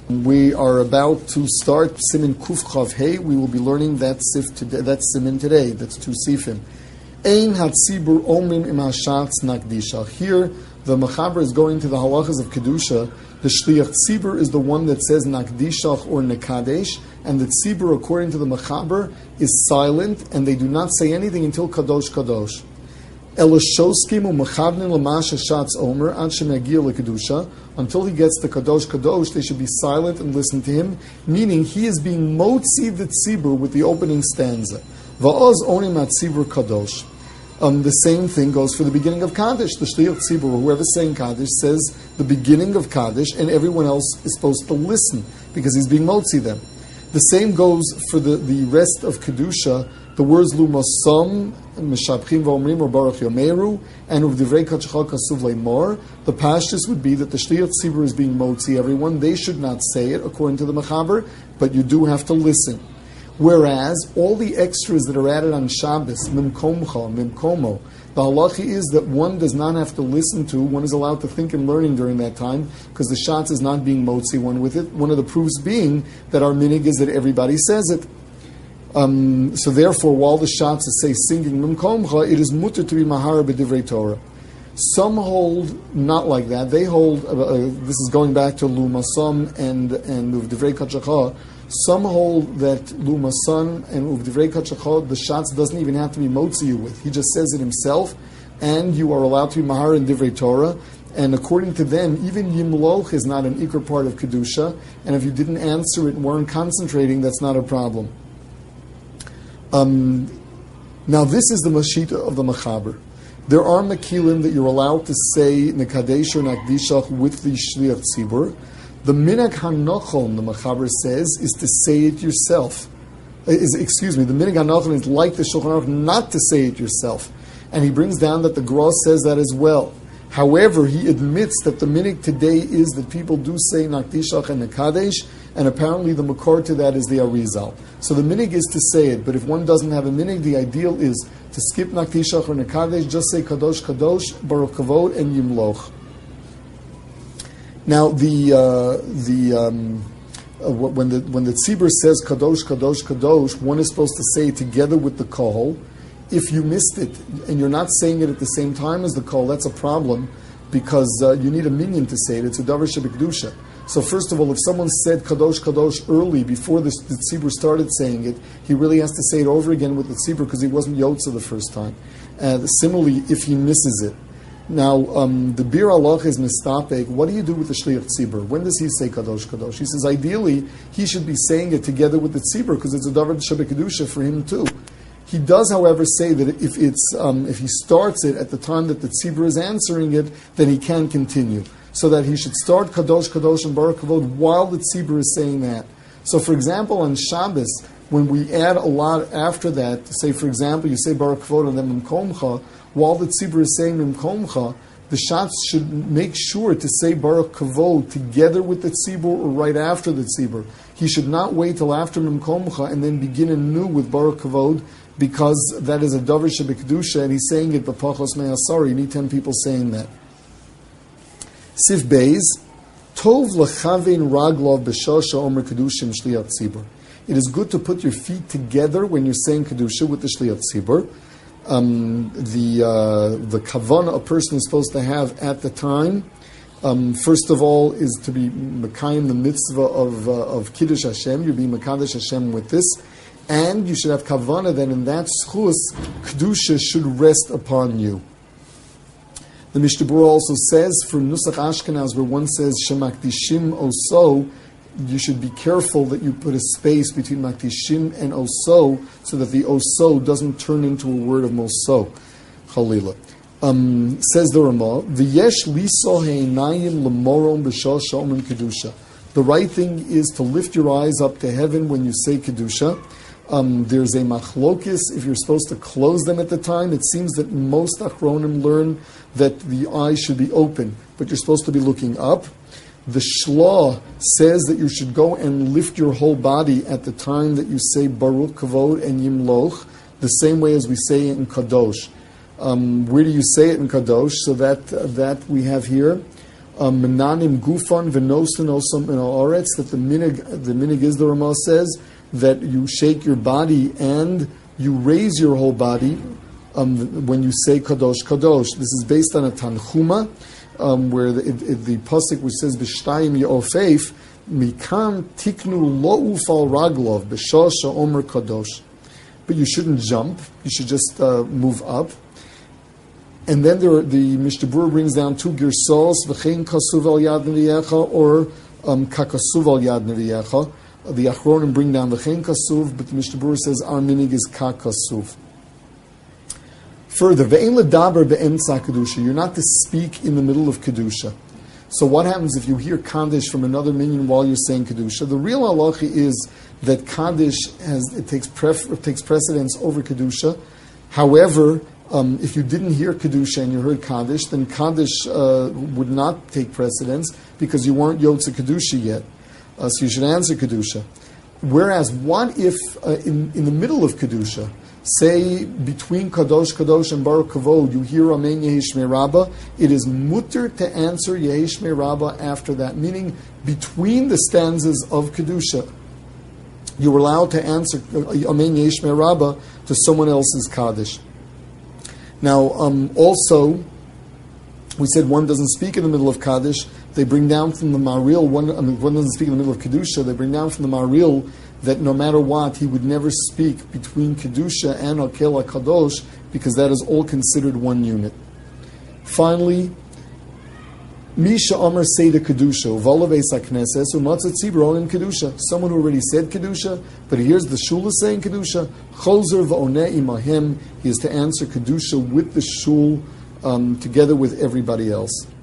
We are about to start Siman Kuf Chav Hey. We will be learning that Siman today. That's two Sifim. Ein Hatzibur Omrim Im Hashatz Nakdisha. Here, the Mechaber is going to the halachas of Kedusha. The Shliach Tzibur is the one that says Nakdishach or Nekadesh, and the Tzibur, according to the Mechaber, is silent, and they do not say anything until Kadosh Kadosh. Elashoskim u'mechavnin l'mash hashatz omer ad shemagir lekedusha. Until he gets to Kadosh Kadosh, they should be silent and listen to him, meaning he is being motzi the tzibur with the opening stanza. Va'oz onim atzibur kadosh. The same thing goes for the beginning of Kaddish. The Shliach Tzibur, whoever's saying Kaddish, says the beginning of Kaddish, and everyone else is supposed to listen because he's being motzi them. The same goes for the rest of Kedusha. The words Lumasam, Mishabchim V'omrim, or Baruch Yomeru, and Uvdivrei Kachachal Kasuv Leimor. The pashtus would be that the Shliach Tzibur is being motzi everyone. They should not say it, according to the Mechaber, but you do have to listen. Whereas, all the extras that are added on Shabbos, Mimkomcha, Mimkomo, the halachi is that one does not have to listen to, one is allowed to think and learning during that time, because the Shatz is not being motzi one with it. One of the proofs being that our minig is that everybody says it. So therefore, while the Shatz say singing Mimkomcha, it is mutter to be mahar b'divrei Torah. Some hold not like that. They hold, this is going back to Lumasam and Uvdivrei Kachachah. Some hold that Lumasan and Uvdivrei Kachachah, the Shatz doesn't even have to be motzi you with. He just says it himself, and you are allowed to be mahar in divrei Torah. And according to them, even Yimloch is not an ikar part of Kedusha, and if you didn't answer it and weren't concentrating, that's not a problem. Now this is the Mashita of the Mechaber. There are Mekilim that you're allowed to say Nekadesh or Nakdishach with the Shliach Tzibur. The Minhag HaNochon, the Mechaber says, is to say it yourself. The Minhag HaNochon is like the Shulchan Aruch, not to say it yourself. And he brings down that the Gra says that as well. However, he admits that the minhag today is that people do say Nakdishach and Nekadesh, and apparently the makor to that is the Arizal. So the minhag is to say it, but if one doesn't have a minhag, the ideal is to skip Nakdishach or Nekadesh, just say Kadosh Kadosh, Baruch Kavod, and Yimloch. Now when the tzibur says Kadosh Kadosh Kadosh, one is supposed to say it together with the kol. If you missed it and you're not saying it at the same time as the kol, that's a problem because you need a minyan to say it. It's a davar shebekdusha. So first of all, if someone said Kadosh Kadosh early before the tzibur started saying it, he really has to say it over again with the tzibur because he wasn't yotza the first time. Similarly, if he misses it. Now, the Bir Allah is mistapek. What do you do with the Shliach Tzibur? When does he say Kadosh Kadosh? He says ideally he should be saying it together with the tzibur because it's a davar shebekdusha for him too. He does, however, say that if he starts it at the time that the tzibur is answering it, then he can continue. So that he should start Kadosh Kadosh and Baruch Kavod while the tzibur is saying that. So, for example, on Shabbos, when we add a lot after that, say, for example, you say Baruch Kavod and then Mimkomcha, while the tzibur is saying Mimkomcha, the Shatz should make sure to say Baruch Kavod together with the tzibur or right after the tzibur. He should not wait till after Mimkomcha and then begin anew with Baruch Kavod, because that is a davar shebekdusha, and he's saying it b'pachos me'asar. You need 10 people saying that. Sif Beis, Tov l'chavein raglov b'shosha omer kedushim shliach tzibur. It is good to put your feet together when you're saying kedusha with the shliach tzibur. The kavana a person is supposed to have at the time, first of all, is to be mekayim the mitzvah of kiddush Hashem. You be mekadosh Hashem with this. And you should have kavana that in that schus, kedusha should rest upon you. The Mishnah Berurah also says, for Nusach Ashkenaz, where one says shemakdishim oso, you should be careful that you put a space between makdishim and oso, so that the oso doesn't turn into a word of moso. Chalila. Says the Ramah, v'yesh liso heinayim lemorom b'shosha omim kedusha. The right thing is to lift your eyes up to heaven when you say kedusha. There's a machlokis if you're supposed to close them at the time. It seems that most achronim learn that the eyes should be open, but you're supposed to be looking up. The Shlah says that you should go and lift your whole body at the time that you say Baruch Kavod and Yimloch, the same way as we say it in Kadosh. Where do you say it in Kadosh? So that we have here. Menanim gufan v'nosin osam in haaretz, that the minig is, the Ramah says, that you shake your body and you raise your whole body when you say kadosh kadosh. This is based on a tanchuma, where the pasuk which says b'shtayim yofeif mikam tiknu lo ufal raglov b'shah she'omer kadosh. But you shouldn't jump. You should just move up. And then the Mishnah Berurah brings down two girsos, v'chein kasuv al yad neviyecha, or kakasuv al yad neviyecha. The Achronim bring down v'chein kasuv, but the Mishnah Berurah says our minig is kakasuv. Further, ve'ein ledaber be'emtza kedusha. You're not to speak in the middle of kedusha. So what happens if you hear kaddish from another minyan while you're saying kedusha? The real halacha is that kaddish takes precedence over kedusha. However, if you didn't hear kedusha and you heard kaddish, then kaddish would not take precedence because you weren't yotze kedusha yet. So you should answer kedusha. Whereas, what if in the middle of kedusha, say between kadosh kadosh and baruch kavod, you hear amen yehi shmei rabbah, it is mutter to answer yehi shmei rabbah after that, meaning between the stanzas of kedusha, you were allowed to answer amen yehi shmei rabbah to someone else's kaddish. Now, also, we said one doesn't speak in the middle of Kaddish. They bring down from the Maril, one doesn't speak in the middle of Kedusha. They bring down from the Maril that no matter what, he would never speak between Kedusha and Akel HaKadosh, because that is all considered one unit. Finally, Misha Amar Seder Kedusha, Uvalav Eis HaKnesses, Umatzat Tzibron in Kedusha. Someone who already said Kedusha, but he hears the Shul is saying Kedusha, Chozer V'oneh Imahem, he is to answer Kedusha with the Shul together with everybody else.